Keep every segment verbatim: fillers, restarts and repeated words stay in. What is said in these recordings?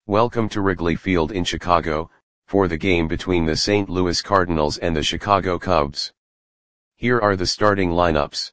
Welcome to Wrigley Field in Chicago, for the game between the Saint Louis Cardinals and the Chicago Cubs. Here are the starting lineups.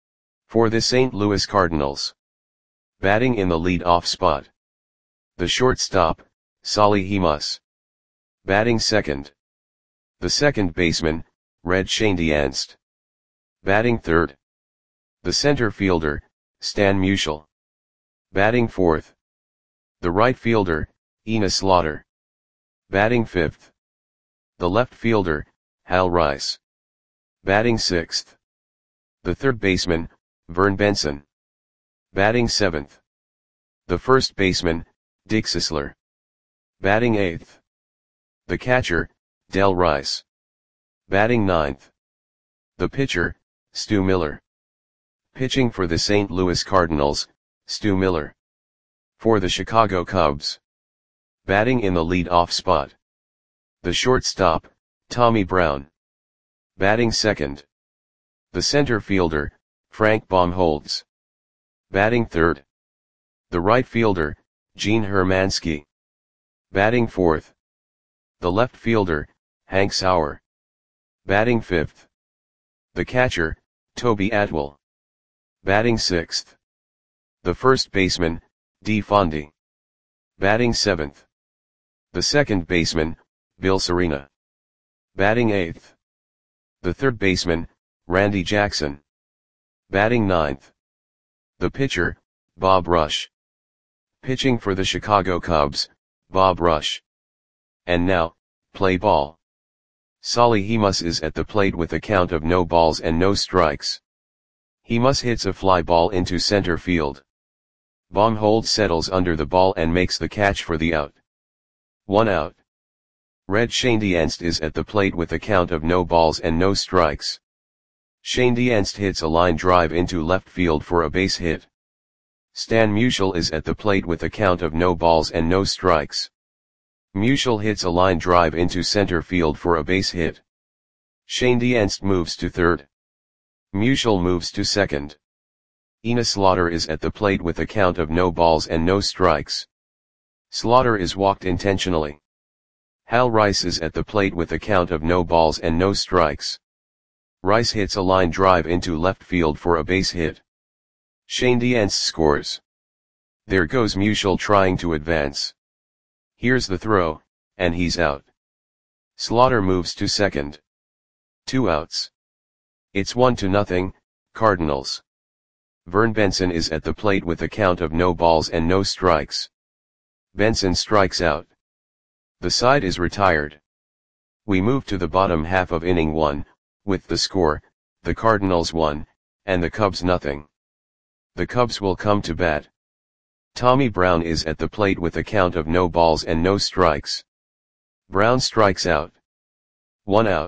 For the Saint Louis Cardinals. Batting in the lead-off spot. The shortstop, Solly Hemus. Batting second. The second baseman, Red Schoendienst. Batting third. The center fielder, Stan Musial. Batting fourth. The right fielder, Enos Slaughter. Batting fifth. The left fielder, Hal Rice. Batting sixth. The third baseman, Vern Benson. Batting seventh. The first baseman, Dick Sisler. Batting eighth. The catcher, Del Rice. Batting ninth. The pitcher, Stu Miller. Pitching for the Saint Louis Cardinals, Stu Miller. For the Chicago Cubs. Batting in the lead-off spot. The shortstop, Tommy Brown. Batting second. The center fielder, Frank Baumholtz. Batting third. The right fielder, Gene Hermansky. Batting fourth. The left fielder, Hank Sauer. Batting fifth. The catcher, Toby Atwell. Batting sixth. The first baseman, Dee Fondy. Batting seventh. The second baseman, Bill Serena. Batting eighth. The third baseman, Randy Jackson. Batting ninth. The pitcher, Bob Rush. Pitching for the Chicago Cubs, Bob Rush. And now, play ball. Solly Hemus is at the plate with a count of no balls and no strikes. Hemus hits a fly ball into center field. Baumholtz settles under the ball and makes the catch for the out. One out. Red Schoendienst is at the plate with a count of no balls and no strikes. Schoendienst hits a line drive into left field for a base hit. Stan Musial is at the plate with a count of no balls and no strikes. Musial hits a line drive into center field for a base hit. Schoendienst moves to third. Musial moves to second. Enos Slaughter is at the plate with a count of no balls and no strikes. Slaughter is walked intentionally. Hal Rice is at the plate with a count of no balls and no strikes. Rice hits a line drive into left field for a base hit. Schoendienst scores. There goes Musial trying to advance. Here's the throw, and he's out. Slaughter moves to second. Two outs. It's one to nothing, Cardinals. Vern Benson is at the plate with a count of no balls and no strikes. Benson strikes out. The side is retired. We move to the bottom half of inning one, with the score, the Cardinals one, and the Cubs nothing. The Cubs will come to bat. Tommy Brown is at the plate with a count of no balls and no strikes. Brown strikes out. One out.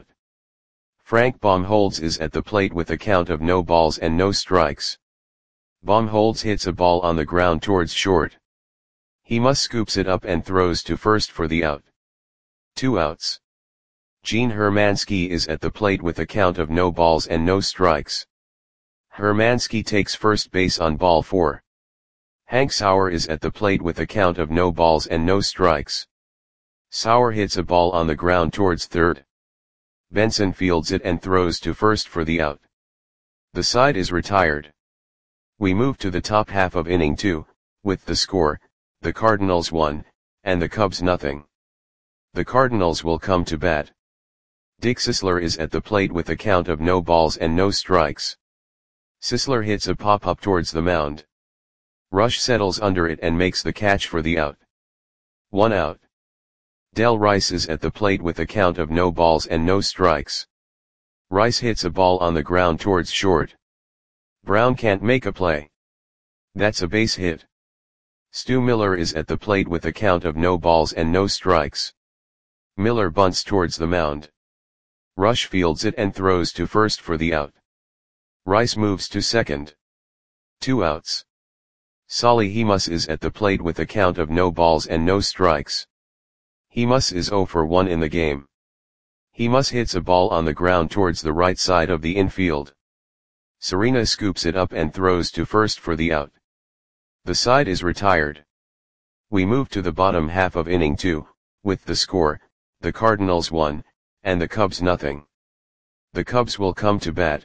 Frank Baumholtz is at the plate with a count of no balls and no strikes. Baumholtz hits a ball on the ground towards short. Hemus scoops it up and throws to first for the out. Two outs. Gene Hermansky is at the plate with a count of no balls and no strikes. Hermansky takes first base on ball four. Hank Sauer is at the plate with a count of no balls and no strikes. Sauer hits a ball on the ground towards third. Benson fields it and throws to first for the out. The side is retired. We move to the top half of inning two, with the score, the Cardinals one, and the Cubs nothing. The Cardinals will come to bat. Dick Sisler is at the plate with a count of no balls and no strikes. Sisler hits a pop-up towards the mound. Rush settles under it and makes the catch for the out. One out. Del Rice is at the plate with a count of no balls and no strikes. Rice hits a ball on the ground towards short. Brown can't make a play. That's a base hit. Stu Miller is at the plate with a count of no balls and no strikes. Miller bunts towards the mound. Rush fields it and throws to first for the out. Rice moves to second. Two outs. Solly Hemus is at the plate with a count of no balls and no strikes. Hemus is zero for one in the game. Hemus hits a ball on the ground towards the right side of the infield. Serena scoops it up and throws to first for the out. The side is retired. We move to the bottom half of inning two, with the score, the Cardinals one, and the Cubs nothing. The Cubs will come to bat.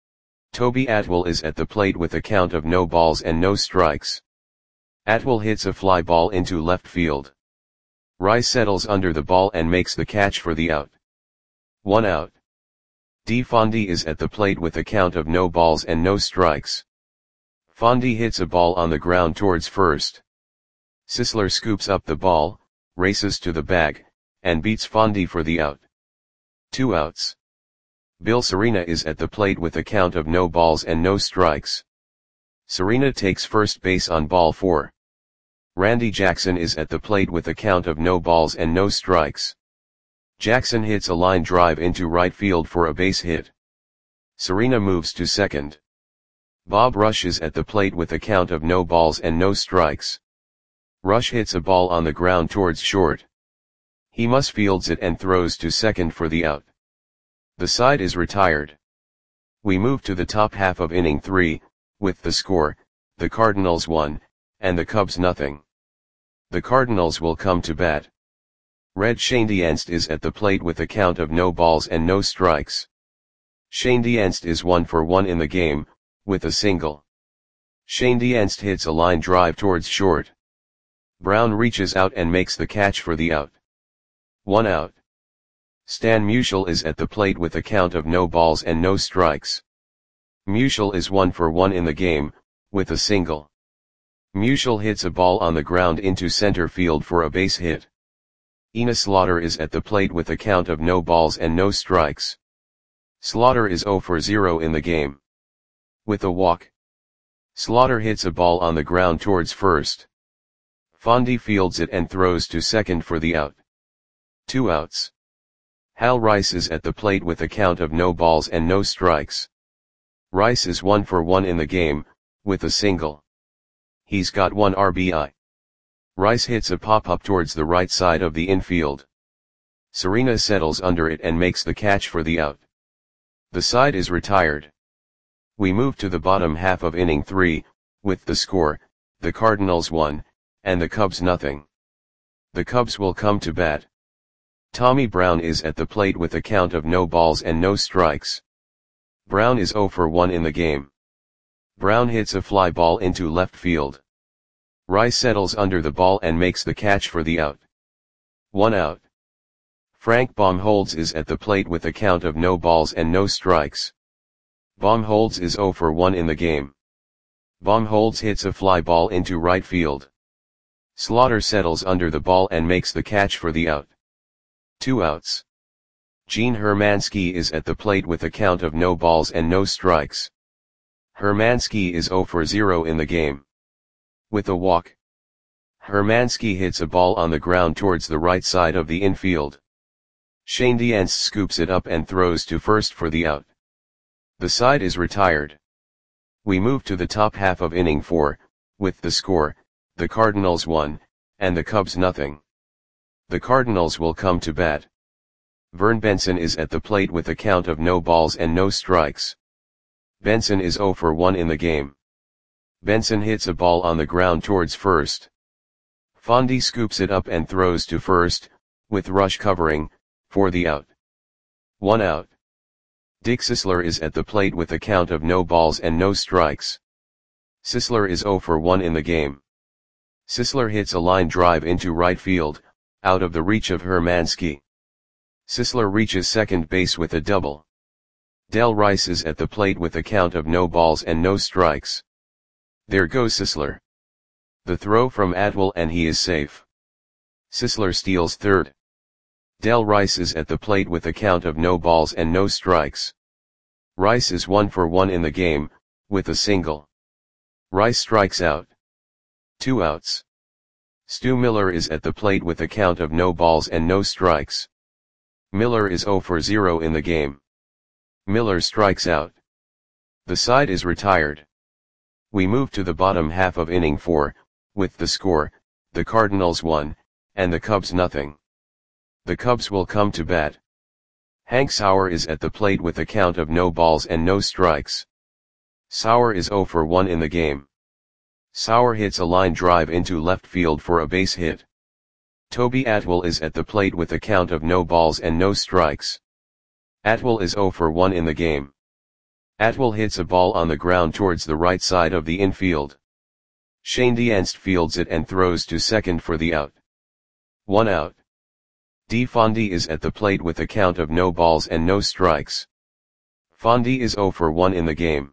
Toby Atwell is at the plate with a count of no balls and no strikes. Atwell hits a fly ball into left field. Rice settles under the ball and makes the catch for the out. One out. D. Fondy is at the plate with a count of no balls and no strikes. Fondy hits a ball on the ground towards first. Sisler scoops up the ball, races to the bag, and beats Fondy for the out. Two outs. Bill Serena is at the plate with a count of no balls and no strikes. Serena takes first base on ball four. Randy Jackson is at the plate with a count of no balls and no strikes. Jackson hits a line drive into right field for a base hit. Serena moves to second. Bob Rush is at the plate with a count of no balls and no strikes. Rush hits a ball on the ground towards short. He must fields it and throws to second for the out. The side is retired. We move to the top half of inning three, with the score, the Cardinals one, and the Cubs nothing. The Cardinals will come to bat. Red Schoendienst is at the plate with a count of no balls and no strikes. Schoendienst is one for one in the game, with a single. Schoendienst hits a line drive towards short. Brown reaches out and makes the catch for the out. One out. Stan Musial is at the plate with a count of no balls and no strikes. Musial is one for one in the game, with a single. Musial hits a ball on the ground into center field for a base hit. Ina Slaughter is at the plate with a count of no balls and no strikes. Slaughter is zero for zero in the game. With a walk. Slaughter hits a ball on the ground towards first. Fondy fields it and throws to second for the out. Two outs. Hal Rice is at the plate with a count of no balls and no strikes. Rice is one for one in the game, with a single. He's got one R B I. Rice hits a pop-up towards the right side of the infield. Serena settles under it and makes the catch for the out. The side is retired. We move to the bottom half of inning three, with the score, the Cardinals one, and the Cubs nothing. The Cubs will come to bat. Tommy Brown is at the plate with a count of no balls and no strikes. Brown is zero for one in the game. Brown hits a fly ball into left field. Rice settles under the ball and makes the catch for the out. One out. Frank Baumholtz is at the plate with a count of no balls and no strikes. Baumholtz is zero for one in the game. Baumholtz hits a fly ball into right field. Slaughter settles under the ball and makes the catch for the out. Two outs. Gene Hermansky is at the plate with a count of no balls and no strikes. Hermansky is zero for zero in the game. With a walk. Hermansky hits a ball on the ground towards the right side of the infield. Schoendienst scoops it up and throws to first for the out. The side is retired. We move to the top half of inning four, with the score, the Cardinals one, and the Cubs nothing. The Cardinals will come to bat. Vern Benson is at the plate with a count of no balls and no strikes. Benson is zero for one in the game. Benson hits a ball on the ground towards first. Fondy scoops it up and throws to first, with Rush covering, for the out. One out. Dick Sisler is at the plate with a count of no balls and no strikes. Sisler is zero for one in the game. Sisler hits a line drive into right field, out of the reach of Hermansky. Sisler reaches second base with a double. Del Rice is at the plate with a count of no balls and no strikes. There goes Sisler. The throw from Atwell and he is safe. Sisler steals third. Del Rice is at the plate with a count of no balls and no strikes. Rice is one for one in the game, with a single. Rice strikes out. Two outs. Stu Miller is at the plate with a count of no balls and no strikes. Miller is zero for zero in the game. Miller strikes out. The side is retired. We move to the bottom half of inning four, with the score, the Cardinals one, and the Cubs nothing. The Cubs will come to bat. Hank Sauer is at the plate with a count of no balls and no strikes. Sauer is zero for one in the game. Sauer hits a line drive into left field for a base hit. Toby Atwell is at the plate with a count of no balls and no strikes. Atwell is zero for one in the game. Atwell hits a ball on the ground towards the right side of the infield. Shane Dienst fields it and throws to second for the out. One out. D. Fondy is at the plate with a count of no balls and no strikes. Fondy is zero for one in the game.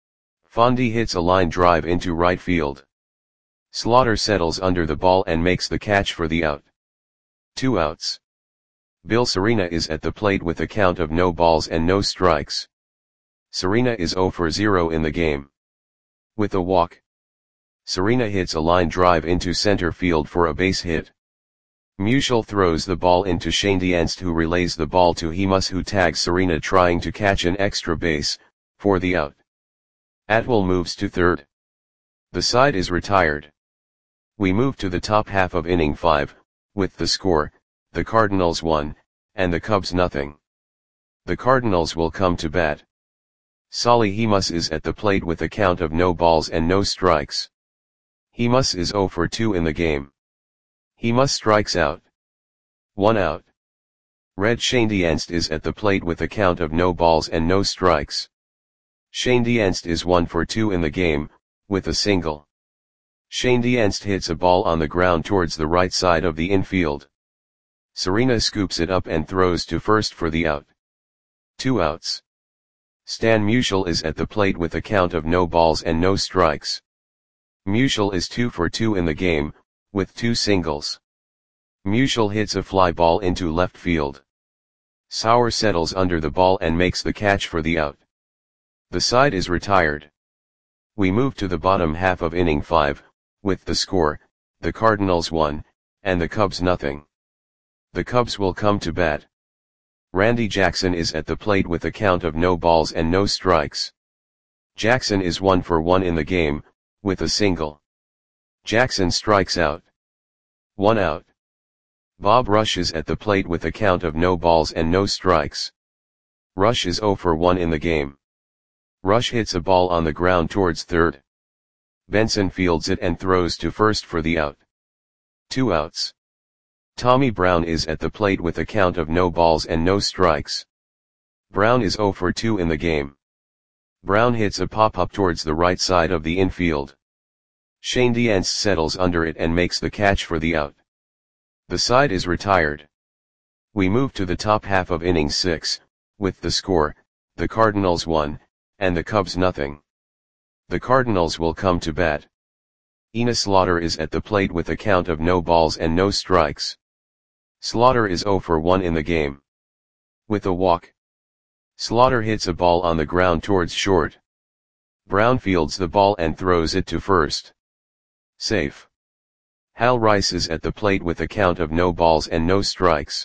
Fondy hits a line drive into right field. Slaughter settles under the ball and makes the catch for the out. Two outs. Bill Serena is at the plate with a count of no balls and no strikes. Serena is zero for zero in the game. With a walk, Serena hits a line drive into center field for a base hit. Musial throws the ball into Shane Dienst, who relays the ball to Hemus, who tags Serena trying to catch an extra base, for the out. Atwell moves to third. The side is retired. We move to the top half of inning five, with the score, the Cardinals one, and the Cubs nothing. The Cardinals will come to bat. Solly Hemus is at the plate with a count of no balls and no strikes. Hemus is zero for two in the game. Hemus strikes out. One out. Red Shane Dienst is at the plate with a count of no balls and no strikes. Shane Dienst is one for two in the game, with a single. Shane Dienst hits a ball on the ground towards the right side of the infield. Serena scoops it up and throws to first for the out. Two outs. Stan Musial is at the plate with a count of no balls and no strikes. Musial is two for two in the game, with two singles. Musial hits a fly ball into left field. Sauer settles under the ball and makes the catch for the out. The side is retired. We move to the bottom half of inning five, with the score, the Cardinals one, and the Cubs nothing. The Cubs will come to bat. Randy Jackson is at the plate with a count of no balls and no strikes. Jackson is one for one in the game, with a single. Jackson strikes out. One out. Bob Rush is at the plate with a count of no balls and no strikes. Rush is zero for one in the game. Rush hits a ball on the ground towards third. Benson fields it and throws to first for the out. Two outs. Tommy Brown is at the plate with a count of no balls and no strikes. Brown is zero for two in the game. Brown hits a pop-up towards the right side of the infield. Shane Dienst settles under it and makes the catch for the out. The side is retired. We move to the top half of inning six, with the score, the Cardinals one, and the Cubs nothing. The Cardinals will come to bat. Enos Slaughter is at the plate with a count of no balls and no strikes. Slaughter is zero for one in the game. With a walk, Slaughter hits a ball on the ground towards short. Brown fields the ball and throws it to first. Safe. Hal Rice is at the plate with a count of no balls and no strikes.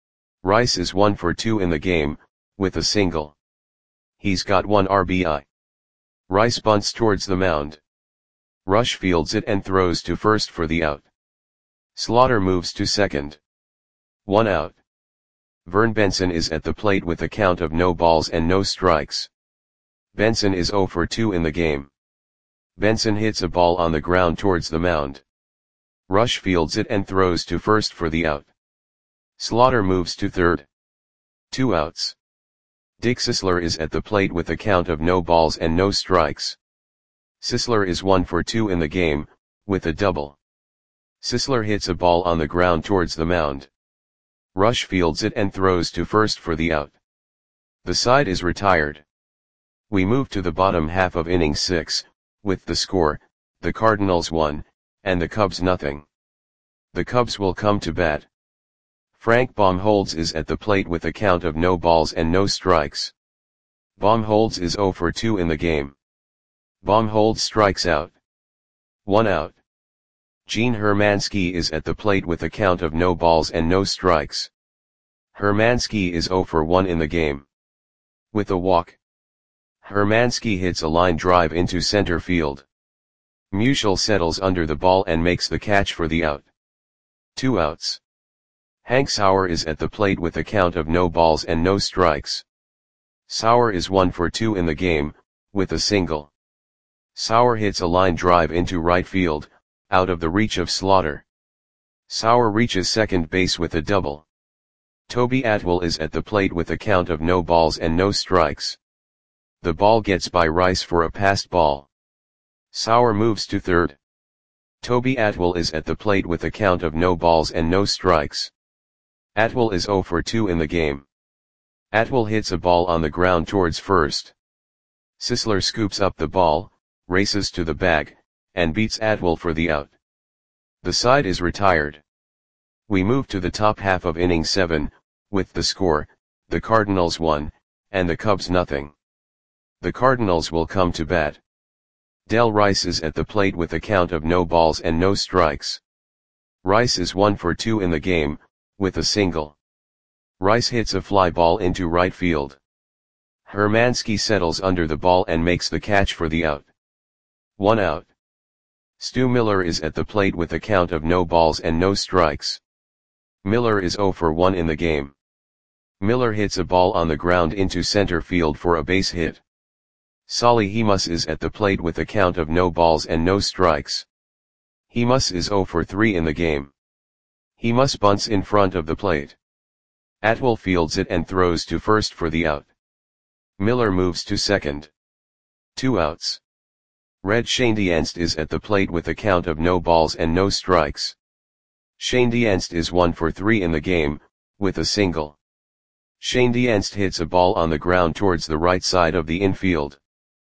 Rice is one for two in the game, with a single. He's got one R B I. Rice bunts towards the mound. Rush fields it and throws to first for the out. Slaughter moves to second. One out. Vern Benson is at the plate with a count of no balls and no strikes. Benson is zero for two in the game. Benson hits a ball on the ground towards the mound. Rush fields it and throws to first for the out. Slaughter moves to third. Two outs. Dick Sisler is at the plate with a count of no balls and no strikes. Sisler is one for two in the game, with a double. Sisler hits a ball on the ground towards the mound. Rush fields it and throws to first for the out. The side is retired. We move to the bottom half of inning six, with the score, the Cardinals one, and the Cubs nothing. The Cubs will come to bat. Frank Baumholtz is at the plate with a count of no balls and no strikes. Baumholtz is zero for two in the game. Baumholtz strikes out. One out. Gene Hermansky is at the plate with a count of no balls and no strikes. Hermansky is zero for one in the game. With a walk, Hermansky hits a line drive into center field. Musial settles under the ball and makes the catch for the out. Two outs. Hank Sauer is at the plate with a count of no balls and no strikes. Sauer is one for two in the game, with a single. Sauer hits a line drive into right field, out of the reach of Slaughter. Sauer reaches second base with a double. Toby Atwell is at the plate with a count of no balls and no strikes. The ball gets by Rice for a passed ball. Sauer moves to third. Toby Atwell is at the plate with a count of no balls and no strikes. Atwell is oh for two in the game. Atwell hits a ball on the ground towards first. Sisler scoops up the ball, races to the bag, and beats Atwell for the out. The side is retired. We move to the top half of inning seven, with the score, the Cardinals one, and the Cubs nothing. The Cardinals will come to bat. Del Rice is at the plate with a count of no balls and no strikes. Rice is one for two in the game, with a single. Rice hits a fly ball into right field. Hermansky settles under the ball and makes the catch for the out. One out. Stu Miller is at the plate with a count of no balls and no strikes. Miller is oh for one in the game. Miller hits a ball on the ground into center field for a base hit. Solly Hemus is at the plate with a count of no balls and no strikes. Hemus is oh for three in the game. Hemus bunts in front of the plate. Atwell fields it and throws to first for the out. Miller moves to second. Two outs. Red Schoendienst is at the plate with a count of no balls and no strikes. Schoendienst is one for three in the game, with a single. Schoendienst hits a ball on the ground towards the right side of the infield.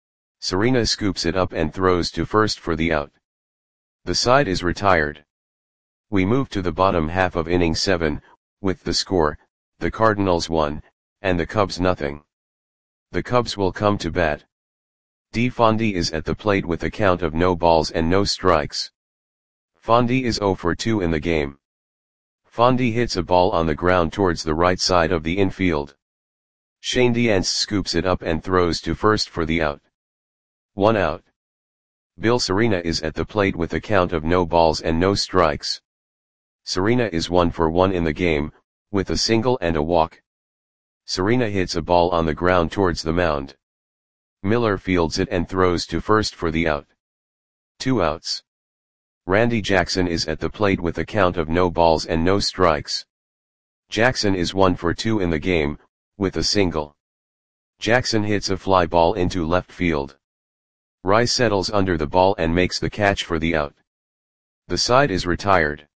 Serena scoops it up and throws to first for the out. The side is retired. We move to the bottom half of inning seven, with the score, the Cardinals one, and the Cubs nothing. The Cubs will come to bat. D. Fondy is at the plate with a count of no balls and no strikes. Fondy is oh for two in the game. Fondy hits a ball on the ground towards the right side of the infield. Schoendienst scoops it up and throws to first for the out. One out. Bill Serena is at the plate with a count of no balls and no strikes. Serena is one for one in the game, with a single and a walk. Serena hits a ball on the ground towards the mound. Miller fields it and throws to first for the out. Two outs. Randy Jackson is at the plate with a count of no balls and no strikes. Jackson is one for two in the game, with a single. Jackson hits a fly ball into left field. Rice settles under the ball and makes the catch for the out. The side is retired.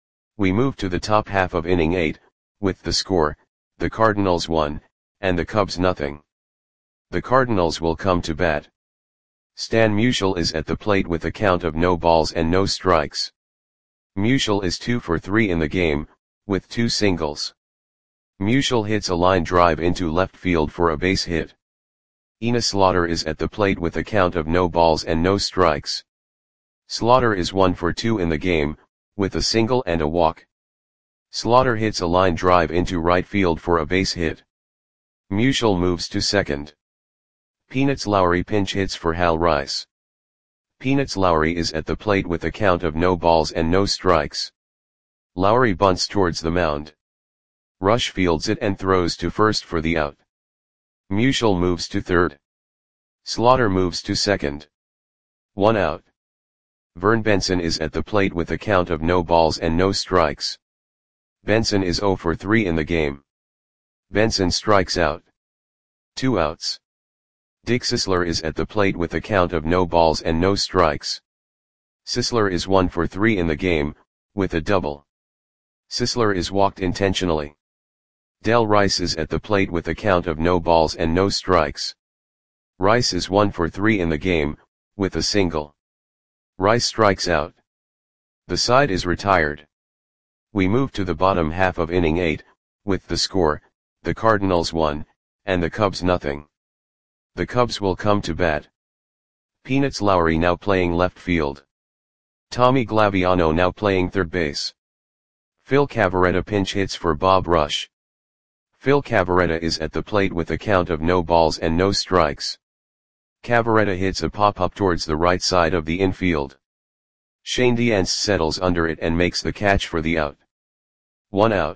We move to the top half of inning eight, with the score, the Cardinals one, and the Cubs nothing. The Cardinals will come to bat. Stan Musial is at the plate with a count of no balls and no strikes. Musial is two for three in the game, with two singles. Musial hits a line drive into left field for a base hit. Enos Slaughter is at the plate with a count of no balls and no strikes. Slaughter is one for two in the game, with a single and a walk. Slaughter hits a line drive into right field for a base hit. Musial moves to second. Peanuts Lowry pinch hits for Hal Rice. Peanuts Lowry is at the plate with a count of no balls and no strikes. Lowry bunts towards the mound. Rush fields it and throws to first for the out. Musial moves to third. Slaughter moves to second. One out. Vern Benson is at the plate with a count of no balls and no strikes. Benson is oh for three in the game. Benson strikes out. Two outs. Dick Sisler is at the plate with a count of no balls and no strikes. Sisler is one for three in the game, with a double. Sisler is walked intentionally. Del Rice is at the plate with a count of no balls and no strikes. Rice is one for three in the game, with a single. Rice strikes out. The side is retired. We move to the bottom half of inning eight, with the score, the Cardinals one, and the Cubs nothing. The Cubs will come to bat. Peanuts Lowry now playing left field. Tommy Glaviano now playing third base. Phil Cavarretta pinch hits for Bob Rush. Phil Cavarretta is at the plate with a count of no balls and no strikes. Cavarretta hits a pop-up towards the right side of the infield. Schoendienst settles under it and makes the catch for the out. One out.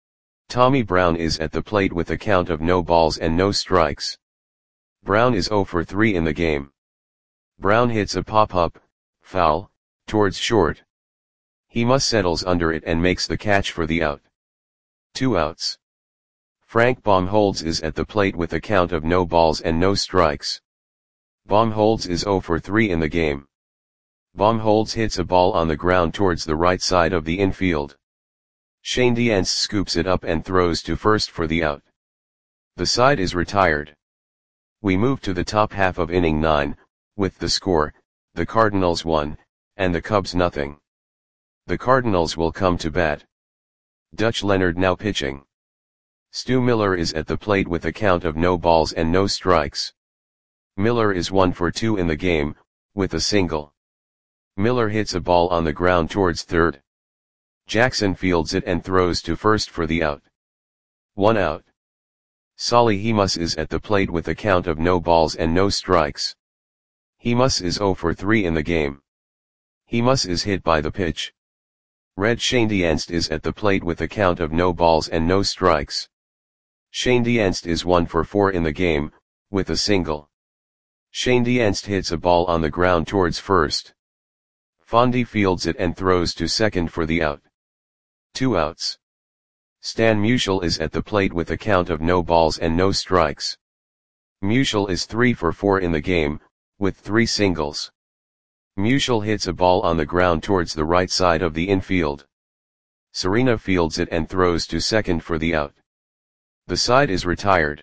Tommy Brown is at the plate with a count of no balls and no strikes. Brown is oh for three in the game. Brown hits a pop-up, foul, towards short. He must settles under it and makes the catch for the out. Two outs. Frank Baumholtz is at the plate with a count of no balls and no strikes. Baumholtz is zero for three in the game. Baumholtz hits a ball on the ground towards the right side of the infield. Schoendienst scoops it up and throws to first for the out. The side is retired. We move to the top half of inning nine, with the score, the Cardinals one, and the Cubs nothing. The Cardinals will come to bat. Dutch Leonard now pitching. Stu Miller is at the plate with a count of no balls and no strikes. Miller is one for two in the game, with a single. Miller hits a ball on the ground towards third. Jackson fields it and throws to first for the out. One out. Solly Hemus is at the plate with a count of no balls and no strikes. Hemus is zero for three in the game. Hemus is hit by the pitch. Red Schoendienst is at the plate with a count of no balls and no strikes. Schoendienst is one for four in the game, with a single. Schoendienst hits a ball on the ground towards first. Fondy fields it and throws to second for the out. Two outs. Stan Musial is at the plate with a count of no balls and no strikes. Musial is three for four in the game, with three singles. Musial hits a ball on the ground towards the right side of the infield. Serena fields it and throws to second for the out. The side is retired.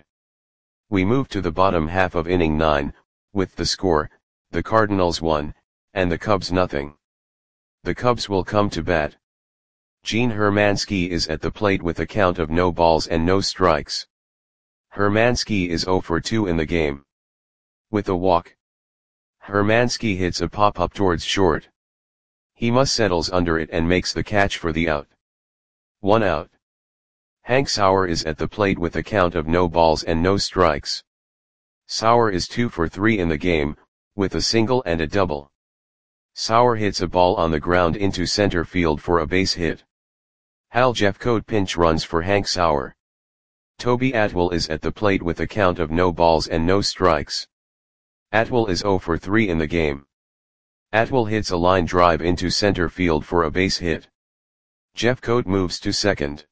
We move to the bottom half of inning nine, with the score, the Cardinals one, and the Cubs nothing. The Cubs will come to bat. Gene Hermansky is at the plate with a count of no balls and no strikes. Hermansky is zero for two in the game. With a walk. Hermansky hits a pop-up towards short. Hemus settles under it and makes the catch for the out. One out. Hank Sauer is at the plate with a count of no balls and no strikes. Sauer is two for three in the game, with a single and a double. Sauer hits a ball on the ground into center field for a base hit. Hal Jeffcoat pinch runs for Hank Sauer. Toby Atwell is at the plate with a count of no balls and no strikes. Atwell is zero for three in the game. Atwell hits a line drive into center field for a base hit. Jeffcoat moves to second.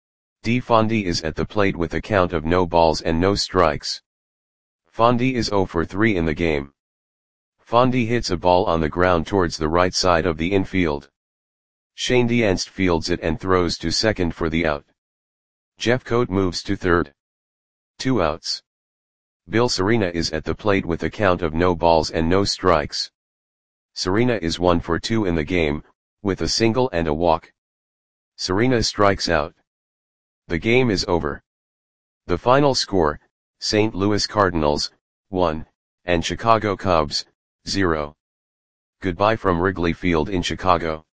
D. Fondy is at the plate with a count of no balls and no strikes. Fondy is zero for three in the game. Fondy hits a ball on the ground towards the right side of the infield. Schoendienst fields it and throws to second for the out. Jeffcoat moves to third. Two outs. Bill Serena is at the plate with a count of no balls and no strikes. Serena is one for two in the game, with a single and a walk. Serena strikes out. The game is over. The final score, Saint Louis Cardinals, one, and Chicago Cubs, zero. Goodbye from Wrigley Field in Chicago.